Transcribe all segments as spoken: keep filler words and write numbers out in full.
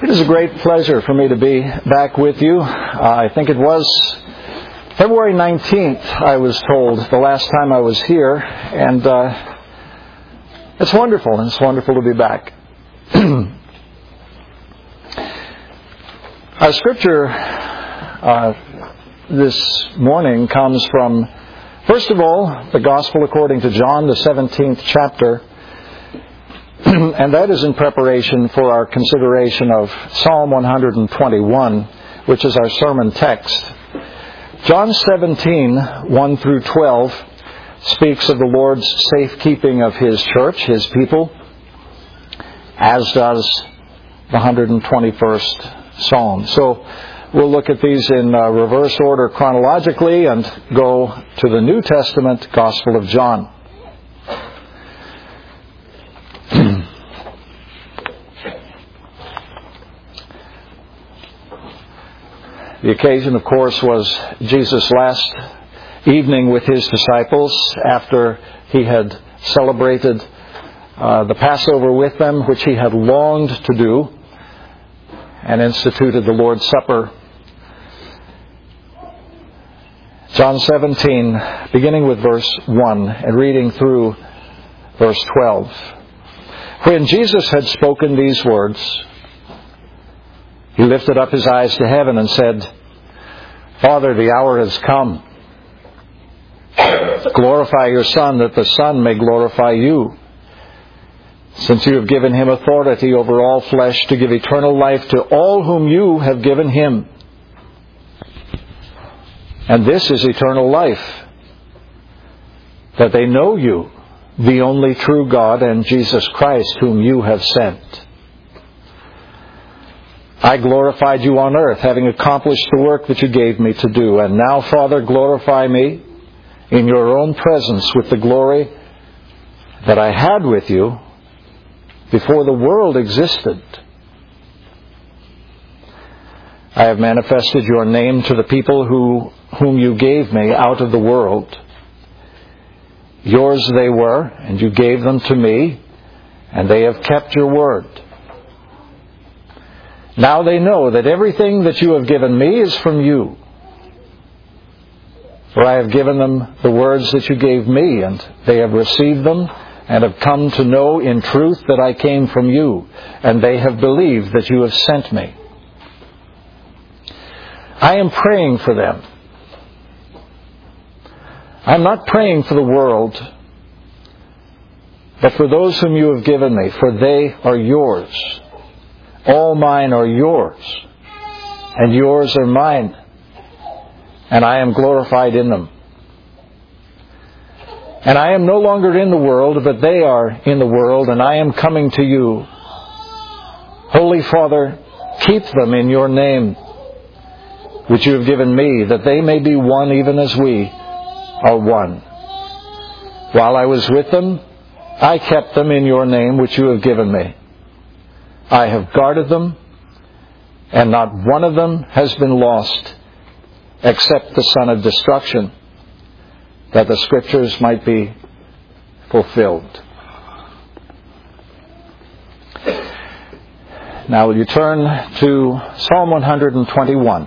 It is a great pleasure for me to be back with you. Uh, I think it was February nineteenth, I was told, the last time I was here. And uh, it's wonderful. It's wonderful to be back. Our scripture uh, this morning comes from, first of all, the Gospel according to John, the seventeenth chapter. And that is in preparation for our consideration of Psalm one twenty-one, which is our sermon text. John seventeen, one through twelve, speaks of the Lord's safekeeping of His church, His people, as does the one hundred twenty-first Psalm. So we'll look at these in uh, reverse order chronologically and go to the New Testament Gospel of John. The occasion, of course, was Jesus' last evening with His disciples after He had celebrated uh, the Passover with them, which He had longed to do, and instituted the Lord's Supper. John seventeen, beginning with verse one and reading through verse twelve. When Jesus had spoken these words, He lifted up His eyes to heaven and said, Father, the hour has come. Glorify your Son, that the Son may glorify you, since you have given Him authority over all flesh to give eternal life to all whom you have given Him. And this is eternal life, that they know you, the only true God, and Jesus Christ, whom you have sent. I glorified you on earth, having accomplished the work that you gave me to do. And now, Father, glorify me in your own presence with the glory that I had with you before the world existed. I have manifested your name to the people who, whom you gave me out of the world. Yours they were, and you gave them to me, and they have kept your word. Now they know that everything that you have given me is from you. For I have given them the words that you gave me, and they have received them, and have come to know in truth that I came from you, and they have believed that you have sent me. I am praying for them. I am not praying for the world, but for those whom you have given me, for they are yours. All mine are yours, and yours are mine, and I am glorified in them. And I am no longer in the world, but they are in the world, and I am coming to you. Holy Father, keep them in your name, which you have given me, that they may be one even as we are one. While I was with them, I kept them in your name, which you have given me. I have guarded them, and not one of them has been lost, except the son of destruction, that the Scriptures might be fulfilled. Now will you turn to Psalm one twenty-one.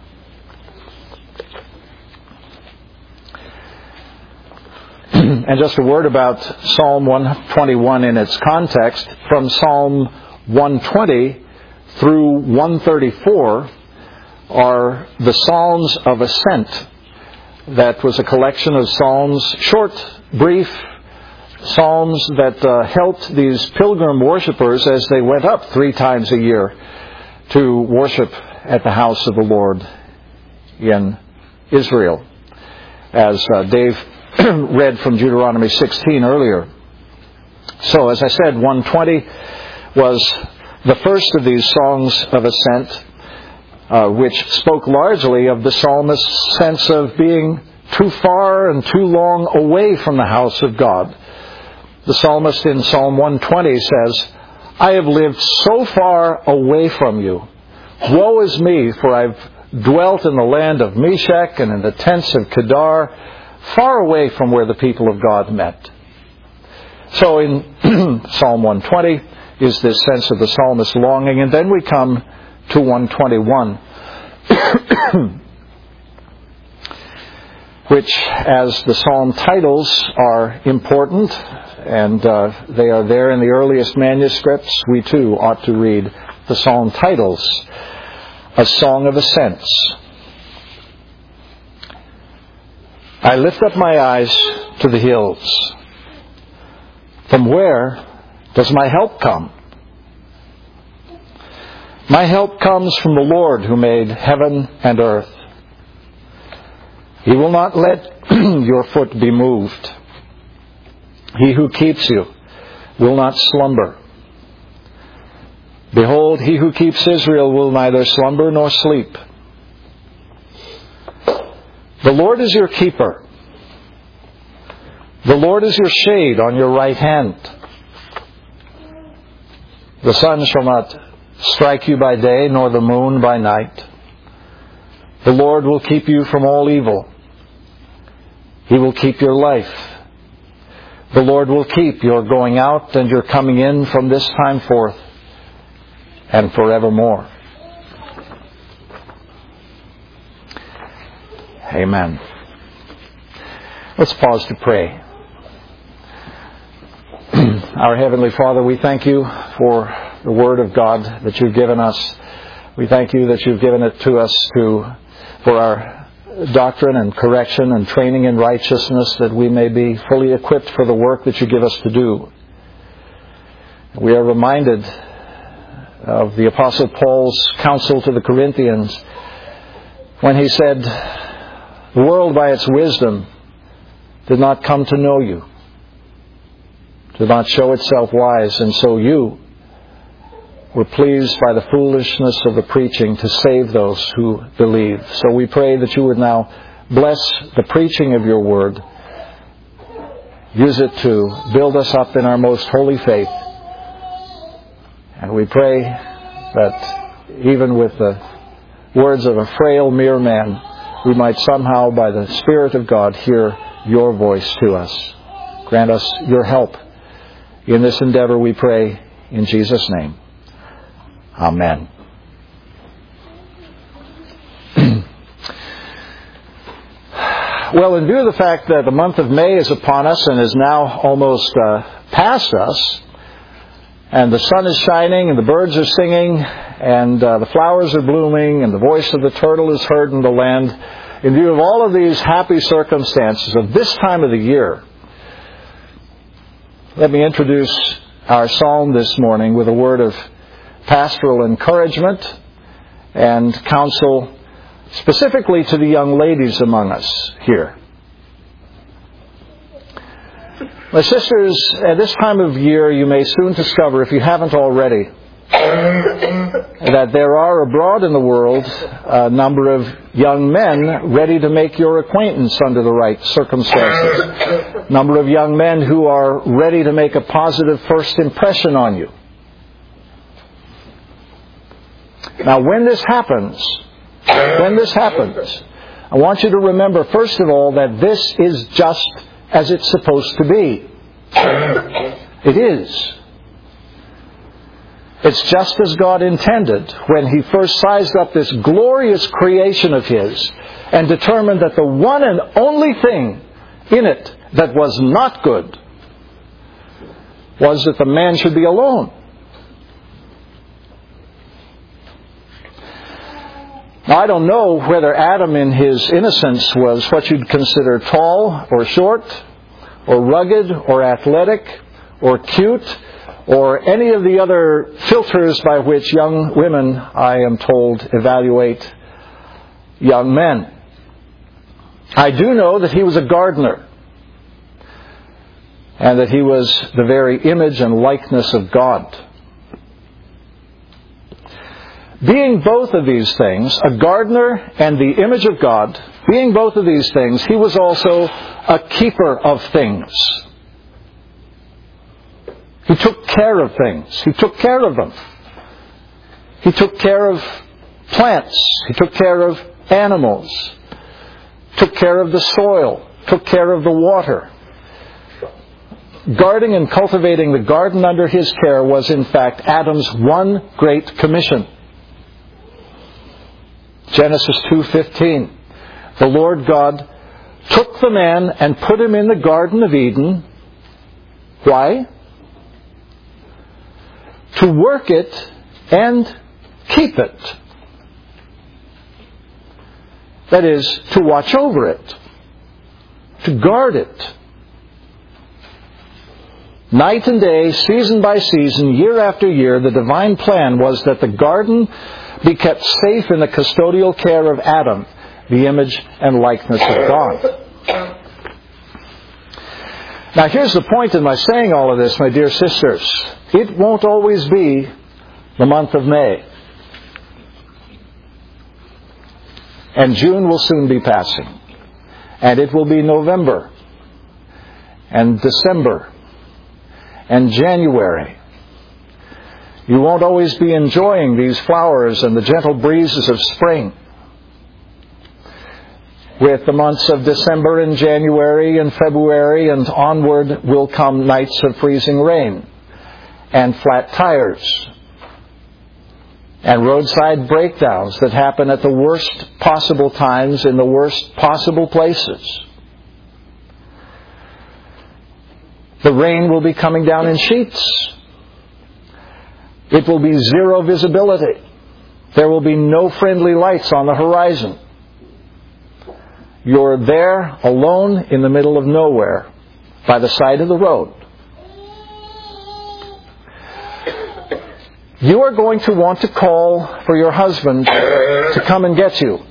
And just a word about Psalm one twenty-one in its context. From Psalm one twenty through one thirty-four are the Psalms of Ascent. That was a collection of psalms, short, brief psalms that uh, helped these pilgrim worshipers as they went up three times a year to worship at the house of the Lord in Israel, as uh, Dave read from Deuteronomy sixteen earlier. So, as I said, one twenty was the first of these songs of ascent, uh, which spoke largely of the psalmist's sense of being too far and too long away from the house of God. The psalmist in Psalm one twenty says, I have lived so far away from you. Woe is me, for I've dwelt in the land of Meshach and in the tents of Kedar, far away from where the people of God met. So in Psalm one twenty, is this sense of the psalmist's longing. And then we come to one twenty-one, which, as the psalm titles are important, and uh, they are there in the earliest manuscripts, we too ought to read the psalm titles. A Song of Ascents. I lift up my eyes to the hills. From where does my help come? My help comes from the Lord who made heaven and earth. He will not let your foot be moved. He who keeps you will not slumber. Behold, he who keeps Israel will neither slumber nor sleep. The Lord is your keeper. The Lord is your shade on your right hand. The sun shall not strike you by day, nor the moon by night. The Lord will keep you from all evil. He will keep your life. The Lord will keep your going out and your coming in from this time forth and forevermore. Amen. Let's pause to pray. Our Heavenly Father, we thank you for the Word of God that you've given us. We thank you that you've given it to us to, for our doctrine and correction and training in righteousness, that we may be fully equipped for the work that you give us to do. We are reminded of the Apostle Paul's counsel to the Corinthians when he said, the world by its wisdom did not come to know you, did not show itself wise, and so you were pleased by the foolishness of the preaching to save those who believe. So we pray that you would now bless the preaching of your word, use it to build us up in our most holy faith. And we pray that even with the words of a frail mere man, we might somehow, by the Spirit of God, hear your voice to us. Grant us your help in this endeavor, we pray, in Jesus' name. Amen. Well, in view of the fact that the month of May is upon us and is now almost uh, past us, and the sun is shining, and the birds are singing, and uh, the flowers are blooming, and the voice of the turtle is heard in the land, in view of all of these happy circumstances of this time of the year, let me introduce our psalm this morning with a word of pastoral encouragement and counsel specifically to the young ladies among us here. My sisters, at this time of year, you may soon discover, if you haven't already, that there are abroad in the world a number of young men ready to make your acquaintance under the right circumstances. A number of young men who are ready to make a positive first impression on you. Now, when this happens, when this happens, I want you to remember, first of all, that this is just as it's supposed to be. It is. It's just as God intended when He first sized up this glorious creation of His and determined that the one and only thing in it that was not good was that the man should be alone. Now, I don't know whether Adam in his innocence was what you'd consider tall or short or rugged or athletic or cute or any of the other filters by which young women, I am told, evaluate young men. I do know that he was a gardener and that he was the very image and likeness of God. Being both of these things, a gardener and the image of God, being both of these things, he was also a keeper of things. He took care of things. He took care of them. He took care of plants. He took care of animals. Took care of the soil. Took care of the water. guarding and cultivating the garden under his care was in fact Adam's one great commission. Genesis two fifteen. The Lord God took the man and put him in the Garden of Eden. Why? To work it and keep it. That is, to watch over it, to guard it. Night and day, season by season, year after year, the divine plan was that the garden be kept safe in the custodial care of Adam, the image and likeness of God. Now here's the point in my saying all of this, my dear sisters. It won't always be the month of May. And June will soon be passing. And it will be November. And December. And January. You won't always be enjoying these flowers and the gentle breezes of spring. With the months of December and January and February and onward will come nights of freezing rain and flat tires and roadside breakdowns that happen at the worst possible times in the worst possible places. The rain will be coming down in sheets. It will be zero visibility. There will be no friendly lights on the horizon. You're there alone in the middle of nowhere by the side of the road. You are going to want to call for your husband to come and get you.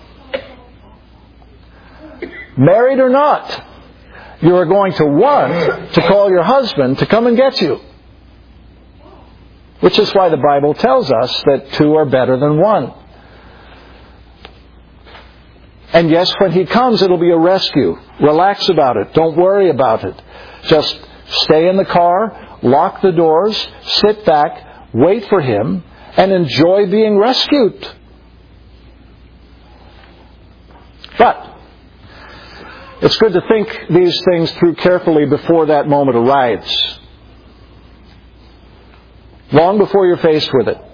Married or not, you are going to want to call your husband to come and get you. Which is why the Bible tells us that two are better than one. And yes, when he comes, it'll be a rescue. Relax about it. Don't worry about it. Just stay in the car, lock the doors, sit back, wait for him, and enjoy being rescued. But it's good to think these things through carefully before that moment arrives. Long before you're faced with it.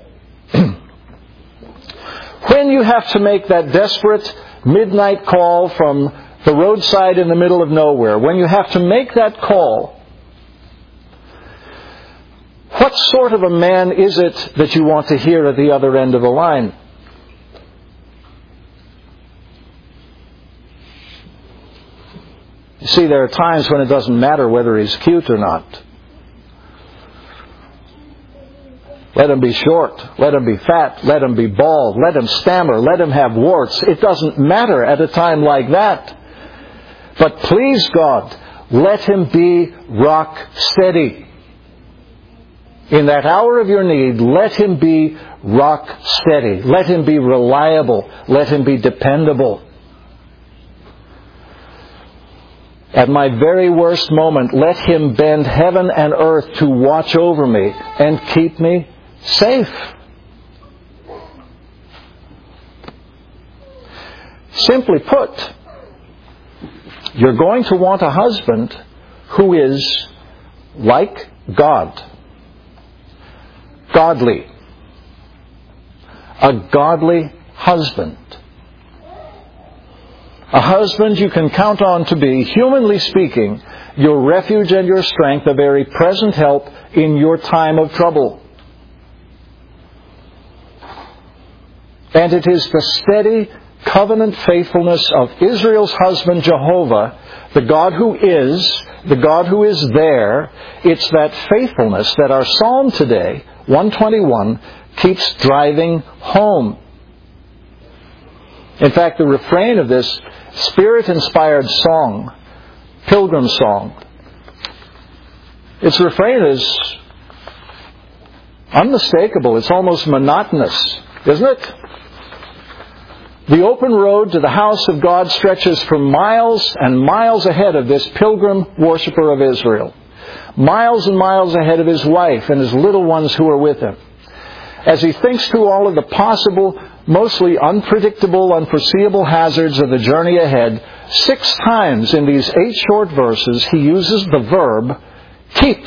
When you have to make that desperate midnight call from the roadside in the middle of nowhere, when you have to make that call, what sort of a man is it that you want to hear at the other end of the line? You see, there are times when it doesn't matter whether he's cute or not. Let him be short. Let him be fat. Let him be bald. Let him stammer. Let him have warts. It doesn't matter at a time like that. But please God, let him be rock steady. In that hour of your need, let him be rock steady. Let him be reliable. Let him be dependable. At my very worst moment, let him bend heaven and earth to watch over me and keep me safe. Simply put, you're going to want a husband who is like God. Godly. A godly husband. A husband you can count on to be, humanly speaking, your refuge and your strength, a very present help in your time of trouble. And it is the steady covenant faithfulness of Israel's husband Jehovah, the God who is, the God who is there. It's that faithfulness that our psalm today, one twenty-one, keeps driving home. In fact, the refrain of this Spirit-inspired song, Pilgrim Song, its refrain is unmistakable. It's almost monotonous, isn't it? The open road to the house of God stretches for miles and miles ahead of this pilgrim worshiper of Israel. Miles and miles ahead of his wife and his little ones who are with him. As he thinks through all of the possible, mostly unpredictable, unforeseeable hazards of the journey ahead, six times in these eight short verses he uses the verb keep.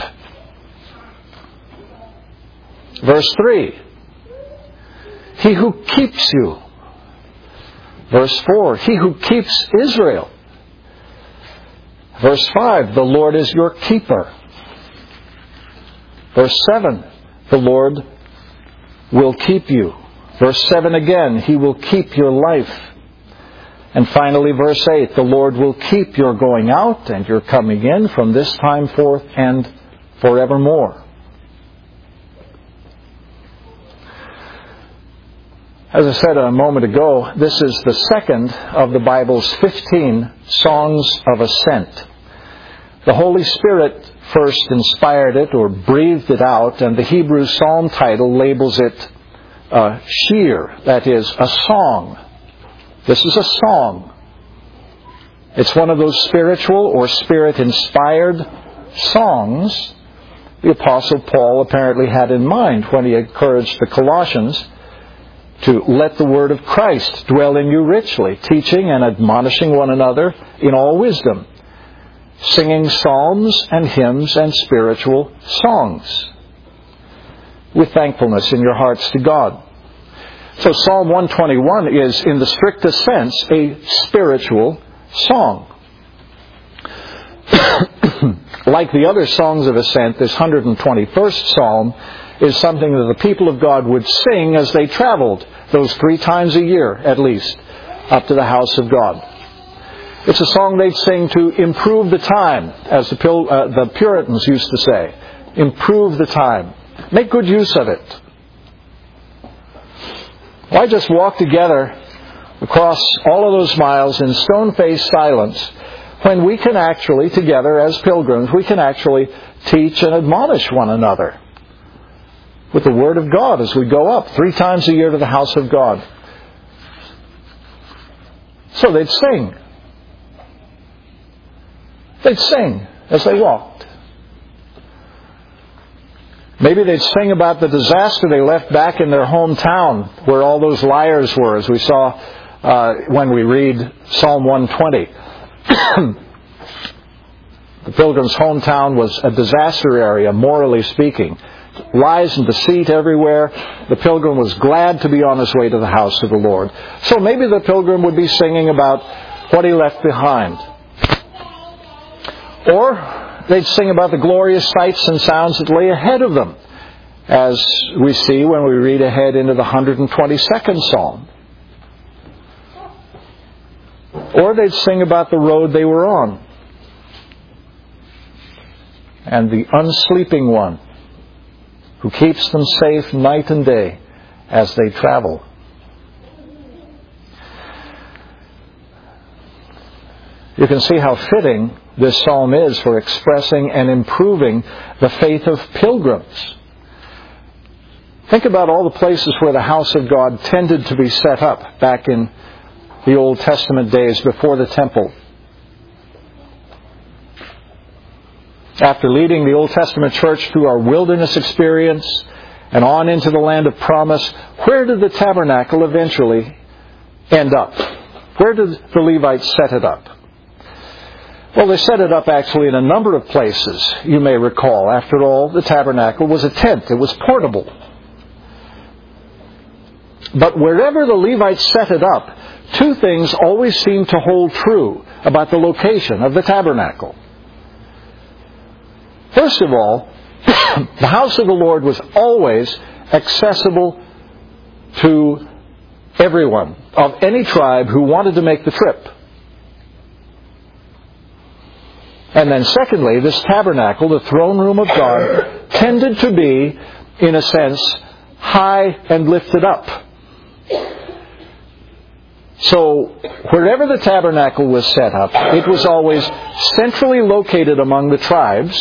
Verse three, he who keeps you. Verse four, he who keeps Israel. Verse five, the Lord is your keeper. Verse seven, the Lord will keep you. Verse seven again, he will keep your life. And finally, verse eight, the Lord will keep your going out and your coming in from this time forth and forevermore. As I said a moment ago, this is the second of the Bible's fifteen songs of ascent. The Holy Spirit first inspired it or breathed it out, and the Hebrew psalm title labels it uh, shir, that is, a song. This is a song. It's one of those spiritual or Spirit-inspired songs the Apostle Paul apparently had in mind when he encouraged the Colossians to let the word of Christ dwell in you richly, teaching and admonishing one another in all wisdom, singing psalms and hymns and spiritual songs with thankfulness in your hearts to God. So Psalm one twenty-one is, in the strictest sense, a spiritual song. Like the other songs of ascent, this one hundred twenty-first Psalm is something that the people of God would sing as they traveled those three times a year, at least, up to the house of God. It's a song they'd sing to improve the time, as the, Pil- uh, the Puritans used to say. Improve the time. Make good use of it. Why just walk together across all of those miles in stone-faced silence when we can actually, together as pilgrims, we can actually teach and admonish one another with the Word of God as we go up three times a year to the house of God. So they'd sing. They'd sing as they walked. Maybe they'd sing about the disaster they left back in their hometown where all those liars were, as we saw uh, when we read Psalm one twenty. The pilgrim's hometown was a disaster area, morally speaking. Lies and deceit everywhere. The pilgrim was glad to be on his way to the house of the Lord. So maybe the pilgrim would be singing about what he left behind. Or they'd sing about the glorious sights and sounds that lay ahead of them, as we see when we read ahead into the one hundred twenty-second Psalm. Or they'd sing about the road they were on and the unsleeping one who keeps them safe night and day as they travel. You can see how fitting this psalm is for expressing and improving the faith of pilgrims. Think about all the places where the house of God tended to be set up back in the Old Testament days before the temple. After leading the Old Testament church through our wilderness experience and on into the land of promise, where did the tabernacle eventually end up? Where did the Levites set it up? Well, they set it up actually in a number of places, you may recall. After all, the tabernacle was a tent. It was portable. But wherever the Levites set it up, two things always seemed to hold true about the location of the tabernacle. First of all, the house of the Lord was always accessible to everyone of any tribe who wanted to make the trip. And then secondly, this tabernacle, the throne room of God, tended to be, in a sense, high and lifted up. So, wherever the tabernacle was set up, it was always centrally located among the tribes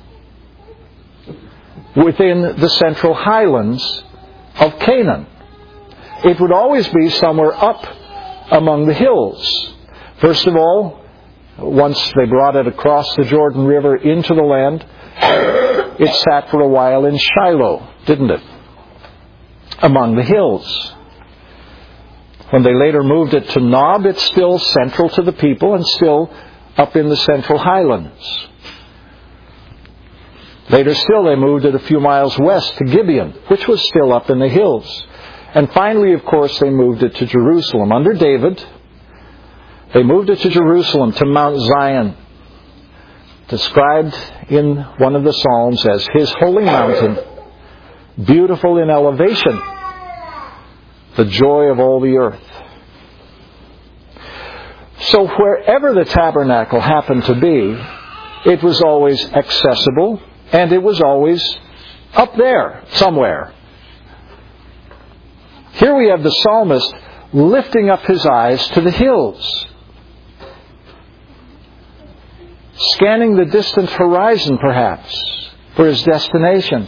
within the central highlands of Canaan. It would always be somewhere up among the hills. First of all, once they brought it across the Jordan River into the land, it sat for a while in Shiloh, didn't it? Among the hills. When they later moved it to Nob, it's still central to the people and still up in the central highlands. Later still, they moved it a few miles west to Gibeon, which was still up in the hills. And finally, of course, they moved it to Jerusalem. Under David, they moved it to Jerusalem, to Mount Zion, described in one of the Psalms as his holy mountain, beautiful in elevation, the joy of all the earth. So wherever the tabernacle happened to be, it was always accessible, and it was always up there somewhere. Here we have the psalmist lifting up his eyes to the hills, scanning the distant horizon perhaps for his destination,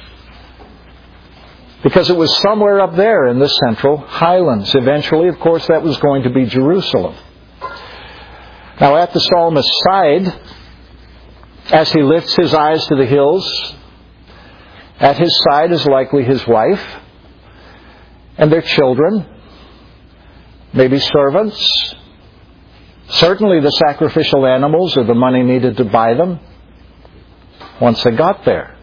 because it was somewhere up there in the central highlands. Eventually, of course, that was going to be Jerusalem. Now, at the psalmist's side, as he lifts his eyes to the hills, at his side is likely his wife and their children, maybe servants, certainly the sacrificial animals or the money needed to buy them once they got there.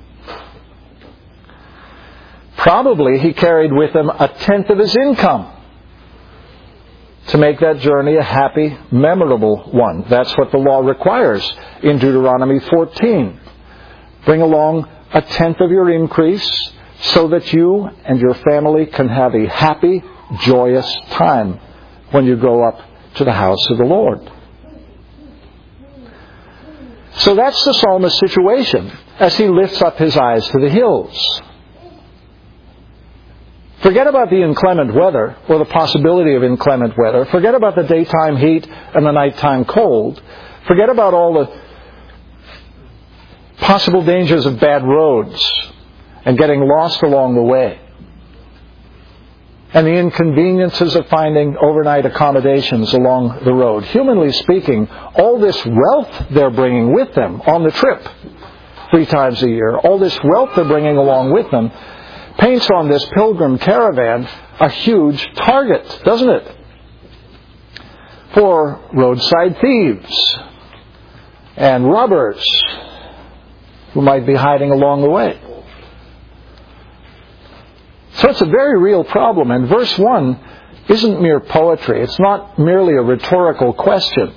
Probably he carried with him a tenth of his income to make that journey a happy, memorable one. That's what the law requires in Deuteronomy fourteen. Bring along a tenth of your increase so that you and your family can have a happy, joyous time when you go up to the house of the Lord. So that's the psalmist's situation as he lifts up his eyes to the hills. Forget about the inclement weather, or the possibility of inclement weather. Forget about the daytime heat and the nighttime cold. Forget about all the possible dangers of bad roads and getting lost along the way, and the inconveniences of finding overnight accommodations along the road. Humanly speaking, all this wealth they're bringing with them on the trip three times a year, all this wealth they're bringing along with them, paints on this pilgrim caravan a huge target, doesn't it? For roadside thieves and robbers who might be hiding along the way. So it's a very real problem. And verse one isn't mere poetry. It's not merely a rhetorical question.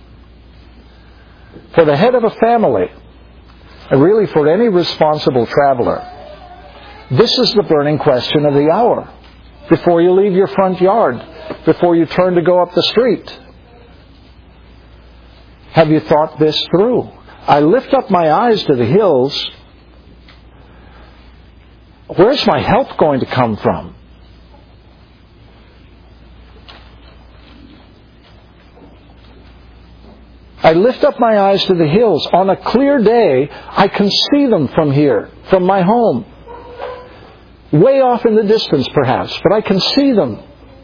For the head of a family, and really for any responsible traveler, this is the burning question of the hour. Before you leave your front yard, before you turn to go up the street, have you thought this through? I lift up my eyes to the hills. Where's my help going to come from? I lift up my eyes to the hills. On a clear day, I can see them from here, from my home. Way off in the distance, perhaps, but I can see them.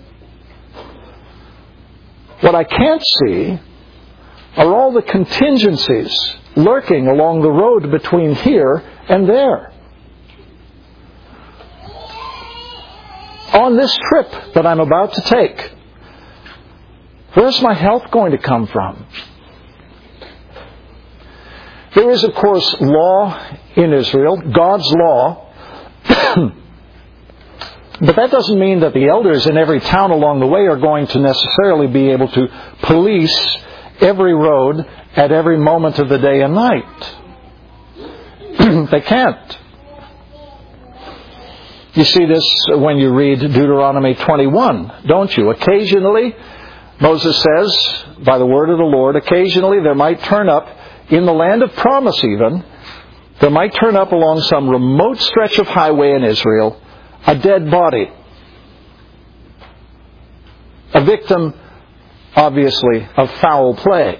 What I can't see are all the contingencies lurking along the road between here and there. On this trip that I'm about to take, where's my help going to come from? There is, of course, law in Israel, God's law. But that doesn't mean that the elders in every town along the way are going to necessarily be able to police every road at every moment of the day and night. They can't. You see this when you read Deuteronomy twenty-one, don't you? Occasionally, Moses says, by the word of the Lord, occasionally there might turn up, in the land of promise even, there might turn up along some remote stretch of highway in Israel, a dead body. A victim, obviously, of foul play.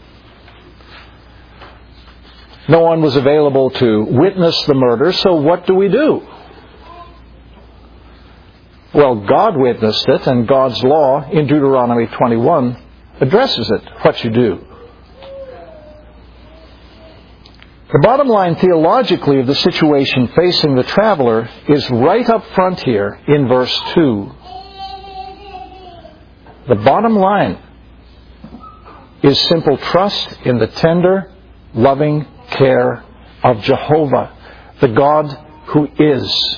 No one was available to witness the murder, so what do we do? Well, God witnessed it, and God's law in Deuteronomy twenty-one addresses it, what you do. The bottom line theologically of the situation facing the traveler is right up front here in verse two. The bottom line is simple trust in the tender, loving care of Jehovah, the God who is.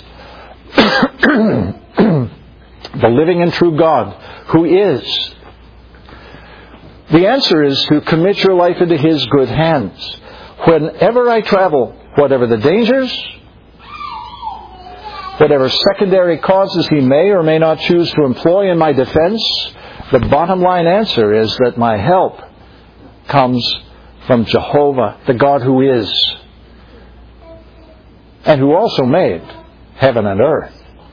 The living and true God who is. The answer is to commit your life into His good hands. Whenever I travel, whatever the dangers, whatever secondary causes He may or may not choose to employ in my defense, the bottom line answer is that my help comes from Jehovah, the God who is, and who also made heaven and earth.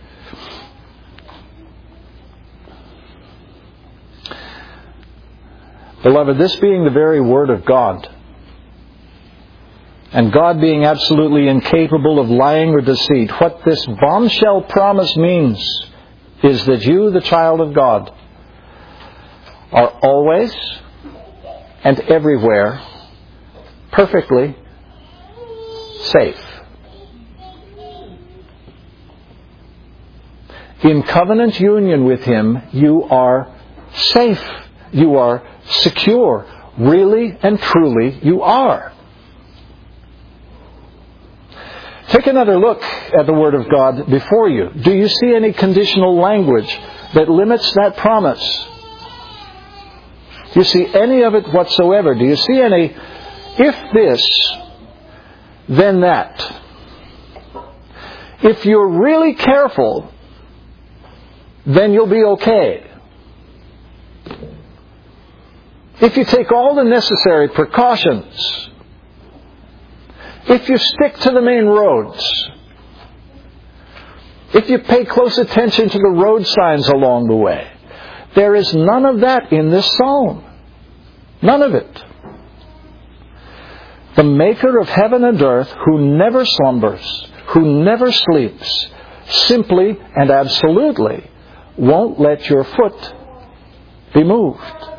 Beloved, this being the very Word of God, and God being absolutely incapable of lying or deceit, what this bombshell promise means is that you, the child of God, are always and everywhere perfectly safe. In covenant union with Him, you are safe. You are secure. Really and truly, you are. Take another look at the Word of God before you. Do you see any conditional language that limits that promise? Do you see any of it whatsoever? Do you see any, if this, then that? If you're really careful, then you'll be okay. If you take all the necessary precautions, if you stick to the main roads, if you pay close attention to the road signs along the way, there is none of that in this psalm. None of it. The Maker of heaven and earth, who never slumbers, who never sleeps, simply and absolutely won't let your foot be moved.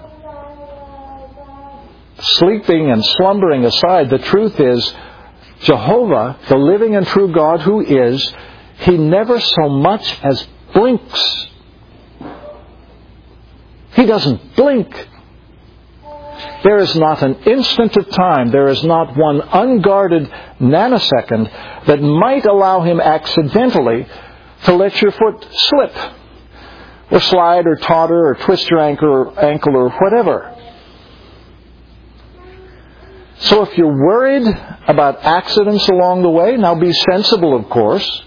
Sleeping and slumbering aside, the truth is, Jehovah, the living and true God who is, He never so much as blinks. He doesn't blink. There is not an instant of time, there is not one unguarded nanosecond that might allow Him accidentally to let your foot slip, or slide, or totter, or twist your ankle, or, ankle, or whatever. So if you're worried about accidents along the way, now be sensible, of course.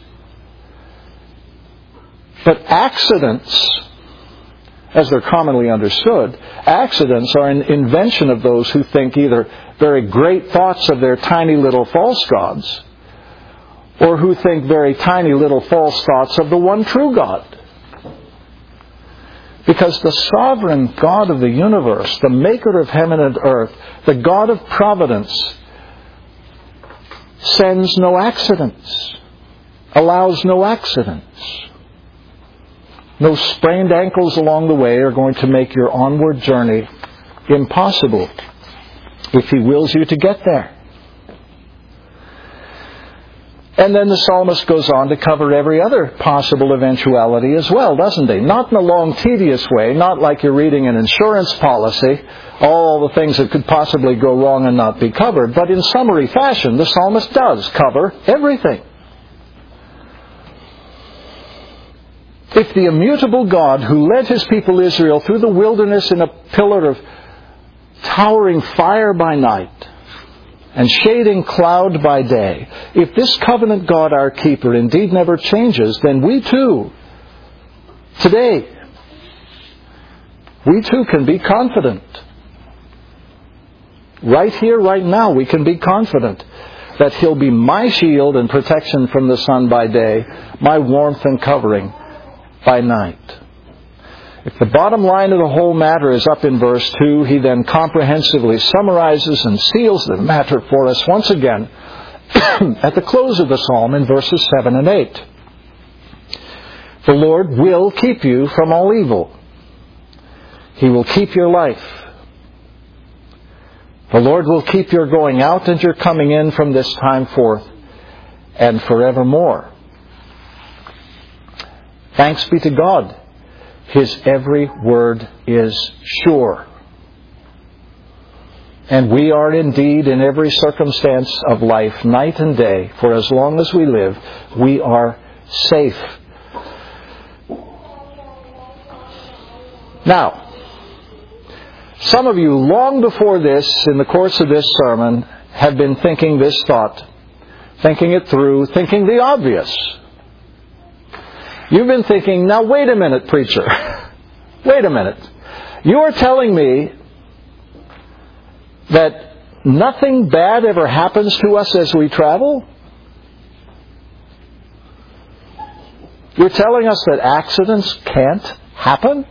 But accidents, as they're commonly understood, accidents are an invention of those who think either very great thoughts of their tiny little false gods, or who think very tiny little false thoughts of the one true God. Because the sovereign God of the universe, the Maker of heaven and earth, the God of providence, sends no accidents, allows no accidents. No sprained ankles along the way are going to make your onward journey impossible if He wills you to get there. And then the psalmist goes on to cover every other possible eventuality as well, doesn't he? Not in a long, tedious way, not like you're reading an insurance policy, all the things that could possibly go wrong and not be covered, but in summary fashion, the psalmist does cover everything. If the immutable God who led His people Israel through the wilderness in a pillar of towering fire by night and shading cloud by day, if this covenant God, our keeper, indeed never changes, then we too, today, we too can be confident. Right here, right now, we can be confident that He'll be my shield and protection from the sun by day, my warmth and covering by night. If the bottom line of the whole matter is up in verse two, he then comprehensively summarizes and seals the matter for us once again at the close of the psalm in verses seven and eight. The Lord will keep you from all evil. He will keep your life. The Lord will keep your going out and your coming in from this time forth and forevermore. Thanks be to God. His every word is sure. And we are indeed in every circumstance of life, night and day, for as long as we live, we are safe. Now, some of you, long before this, in the course of this sermon, have been thinking this thought, thinking it through, thinking the obvious. You've been thinking, now wait a minute, preacher. Wait a minute. You are telling me that nothing bad ever happens to us as we travel? You're telling us that accidents can't happen?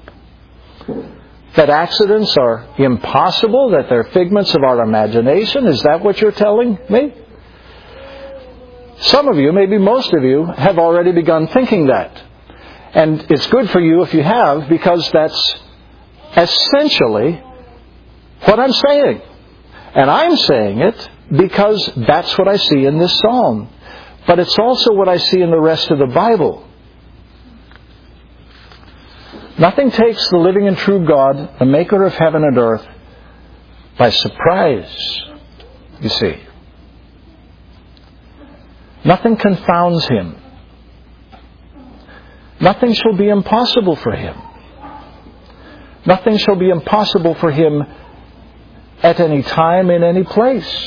That accidents are impossible? That they're figments of our imagination? Is that what you're telling me? Some of you, maybe most of you, have already begun thinking that. And it's good for you if you have, because that's essentially what I'm saying. And I'm saying it because that's what I see in this psalm. But it's also what I see in the rest of the Bible. Nothing takes the living and true God, the maker of heaven and earth, by surprise, you see. Nothing confounds Him. Nothing shall be impossible for Him. Nothing shall be impossible for Him at any time, in any place.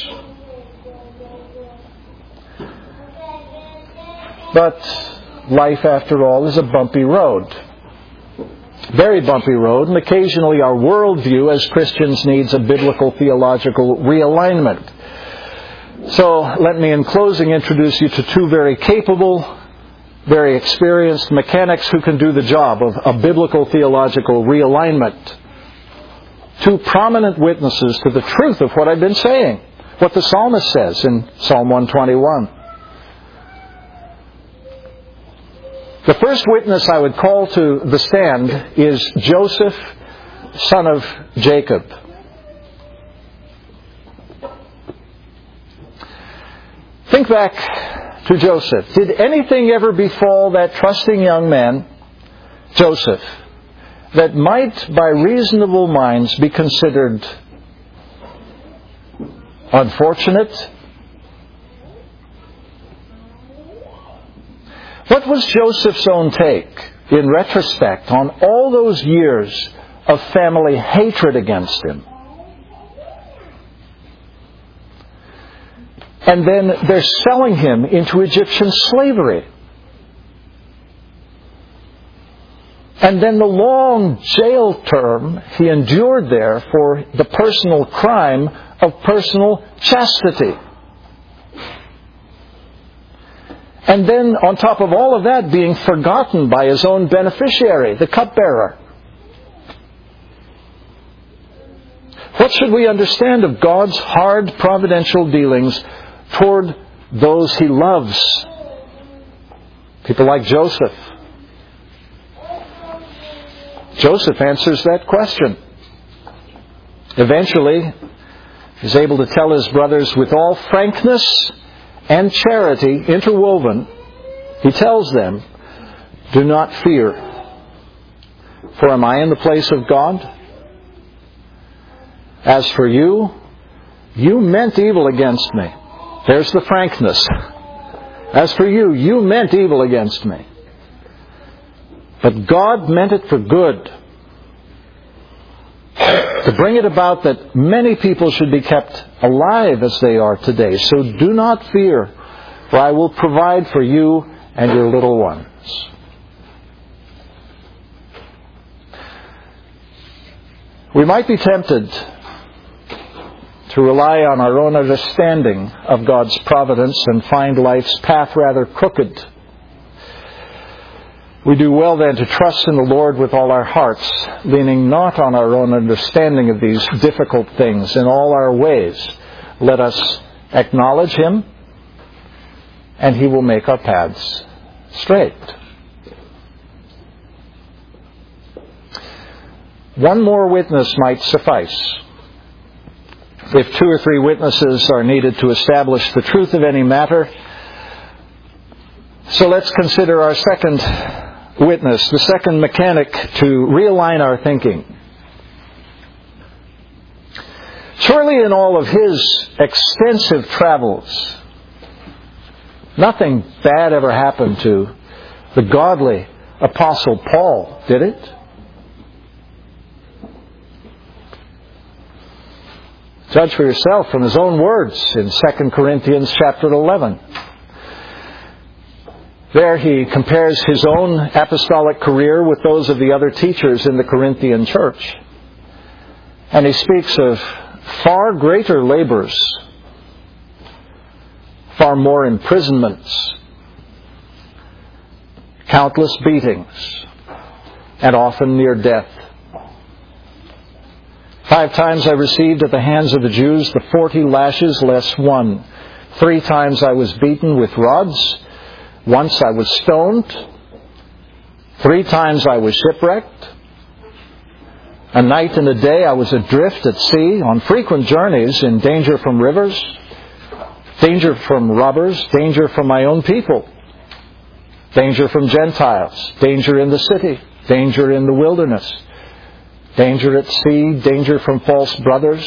But life, after all, is a bumpy road. Very bumpy road, and occasionally our worldview as Christians needs a biblical theological realignment. So let me, in closing, introduce you to two very capable, very experienced mechanics who can do the job of a biblical theological realignment. Two prominent witnesses to the truth of what I've been saying, what the psalmist says in Psalm one twenty-one. The first witness I would call to the stand is Joseph, son of Jacob. Think back to Joseph. Did anything ever befall that trusting young man, Joseph, that might by reasonable minds be considered unfortunate? What was Joseph's own take, in retrospect, on all those years of family hatred against him? And then they're selling him into Egyptian slavery. And then the long jail term he endured there for the personal crime of personal chastity. And then, on top of all of that, being forgotten by his own beneficiary, the cupbearer. What should we understand of God's hard providential dealings toward those He loves? People like Joseph. Joseph answers that question. Eventually, he's able to tell his brothers with all frankness and charity interwoven, he tells them, "Do not fear, for am I in the place of God? As for you, you meant evil against me." There's the frankness. As for you, you meant evil against me. But God meant it for good, to bring it about that many people should be kept alive as they are today. So do not fear, for I will provide for you and your little ones. We might be tempted to rely on our own understanding of God's providence and find life's path rather crooked. We do well then to trust in the Lord with all our hearts, leaning not on our own understanding of these difficult things. In all our ways, let us acknowledge Him, and He will make our paths straight. One more witness might suffice. If two or three witnesses are needed to establish the truth of any matter. So let's consider our second witness, the second mechanic to realign our thinking. Surely in all of his extensive travels, nothing bad ever happened to the godly Apostle Paul, did it? Judge for yourself from his own words in Second Corinthians chapter eleven. There he compares his own apostolic career with those of the other teachers in the Corinthian church. And he speaks of far greater labors, far more imprisonments, countless beatings, and often near death. Five times I received at the hands of the Jews the forty lashes less one. Three times I was beaten with rods. Once I was stoned. Three times I was shipwrecked. A night and a day I was adrift at sea, on frequent journeys, in danger from rivers, danger from robbers, danger from my own people, danger from Gentiles, danger in the city, danger in the wilderness, danger at sea, danger from false brothers,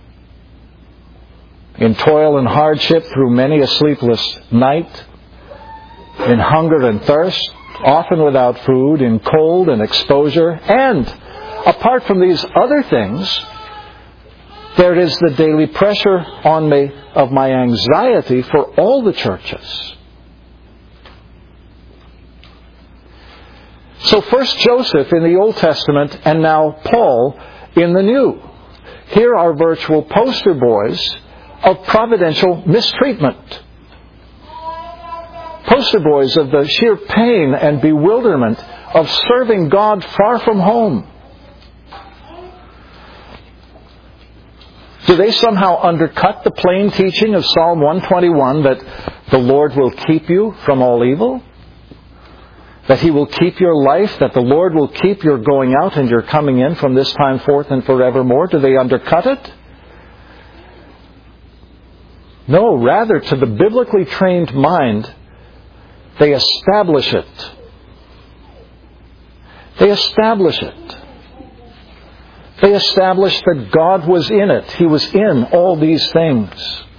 in toil and hardship through many a sleepless night, in hunger and thirst, often without food, in cold and exposure, and apart from these other things, there is the daily pressure on me of my anxiety for all the churches. So first Joseph in the Old Testament and now Paul in the New. Here are virtual poster boys of providential mistreatment. Poster boys of the sheer pain and bewilderment of serving God far from home. Do they somehow undercut the plain teaching of Psalm one twenty-one that the Lord will keep you from all evil? That He will keep your life, that the Lord will keep your going out and your coming in from this time forth and forevermore? Do they undercut it? No, rather, to the biblically trained mind, they establish it. They establish it. They establish that God was in it. He was in all these things.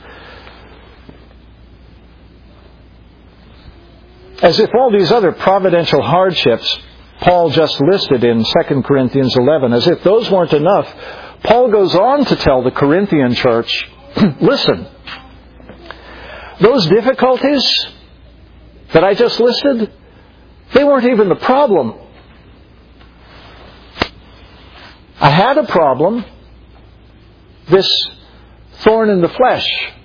As if all these other providential hardships Paul just listed in Second Corinthians eleven, as if those weren't enough, Paul goes on to tell the Corinthian church, listen, those difficulties that I just listed, they weren't even the problem. I had a problem, this thorn in the flesh,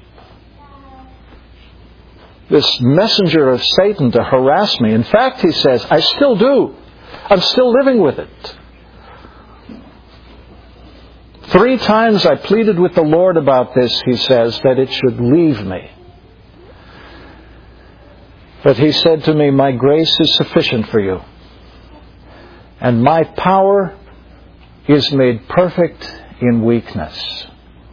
this messenger of Satan to harass me. In fact, he says, I still do. I'm still living with it. Three times I pleaded with the Lord about this, he says, that it should leave me. But He said to me, my grace is sufficient for you, and my power is made perfect in weakness.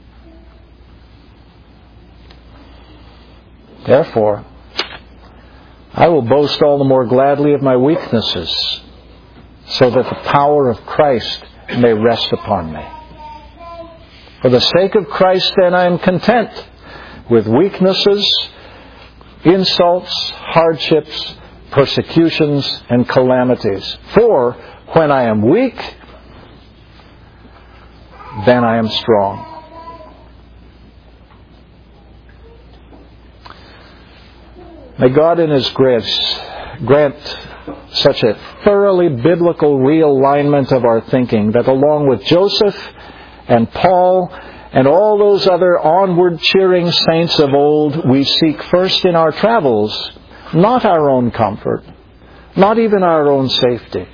Therefore, I will boast all the more gladly of my weaknesses, so that the power of Christ may rest upon me. For the sake of Christ, then, I am content with weaknesses, insults, hardships, persecutions, and calamities. For when I am weak, then I am strong. May God in His grace grant such a thoroughly biblical realignment of our thinking that along with Joseph and Paul and all those other onward cheering saints of old, we seek first in our travels not our own comfort, not even our own safety.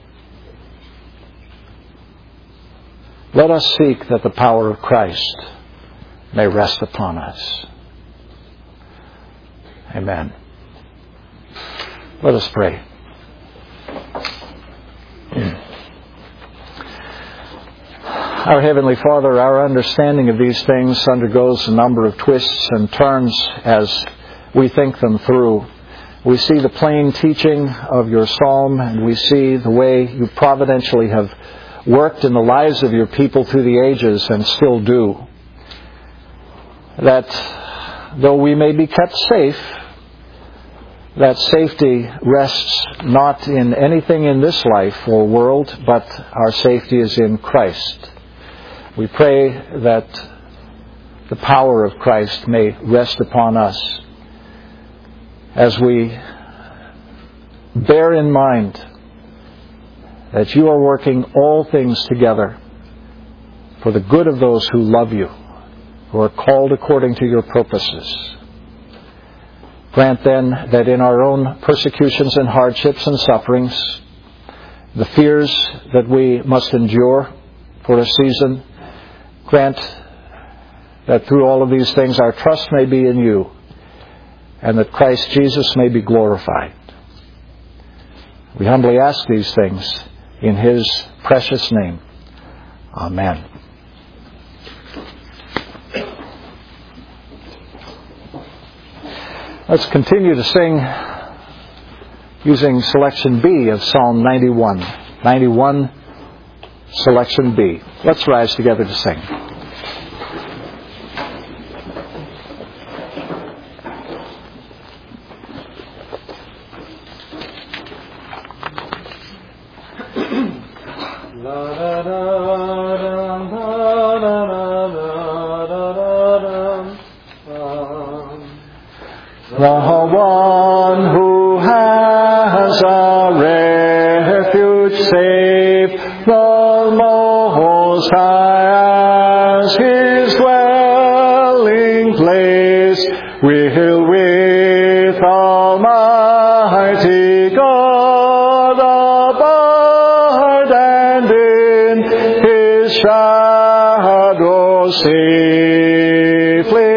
Let us seek that the power of Christ may rest upon us. Amen. Let us pray. Our Heavenly Father, our understanding of these things undergoes a number of twists and turns as we think them through. We see the plain teaching of your psalm, and we see the way you providentially have worked in the lives of your people through the ages and still do. that though we may be kept safe, that safety rests not in anything in this life or world, but our safety is in Christ. We pray that the power of Christ may rest upon us as we bear in mind that you are working all things together for the good of those who love you, who are called according to your purposes. Grant then that in our own persecutions and hardships and sufferings, the fears that we must endure for a season, grant that through all of these things our trust may be in you, and that Christ Jesus may be glorified. We humbly ask these things in His precious name. Amen. Let's continue to sing using selection B of Psalm ninety-one. ninety-one, selection B. Let's rise together to sing. The one who has a refuge safe, the Most High as His dwelling place, will with Almighty God abide, and in His shadow safely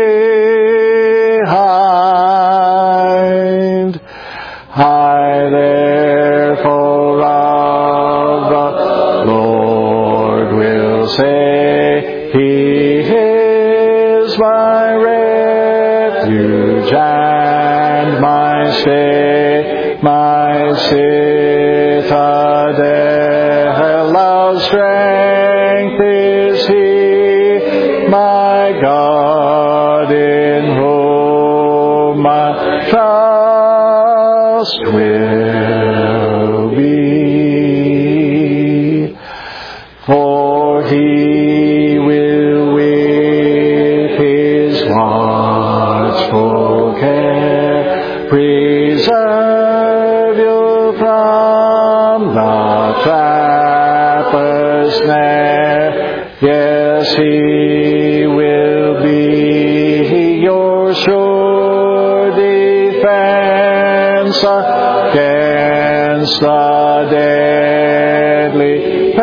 hide. I therefore of the Lord will say, He is my refuge and my stay, my citadel of strength is He, my God in whom my trust will be. For He will with His watchful care preserve you from the trapper's snare. Yes, He will be your sure defense against the deadly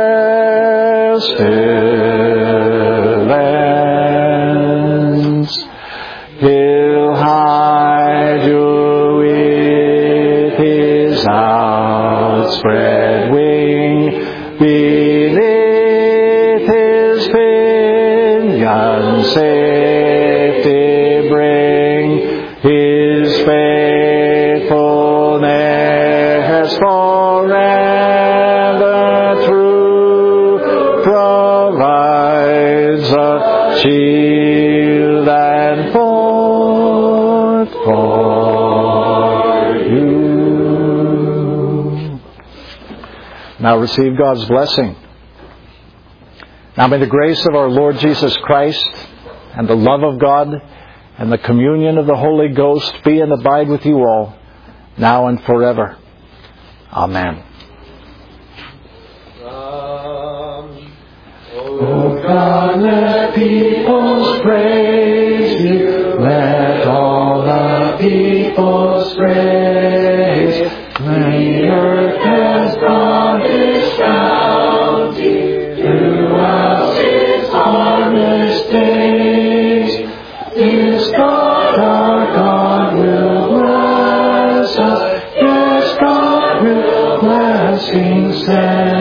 pestilence. He'll hide you with His outspread wing, beneath His pinion safety bring. His faithfulness forever true provides a shield and fort for you. Now receive God's blessing. Now may the grace of our Lord Jesus Christ and the love of God and the communion of the Holy Ghost be and abide with you all, now and forever. Amen. Oh God, let peoples praise you. Let all the peoples praise. The earth has brought His bounty throughout its harvest days. Yes, God, our God will bless us. Yes, God will blessings send.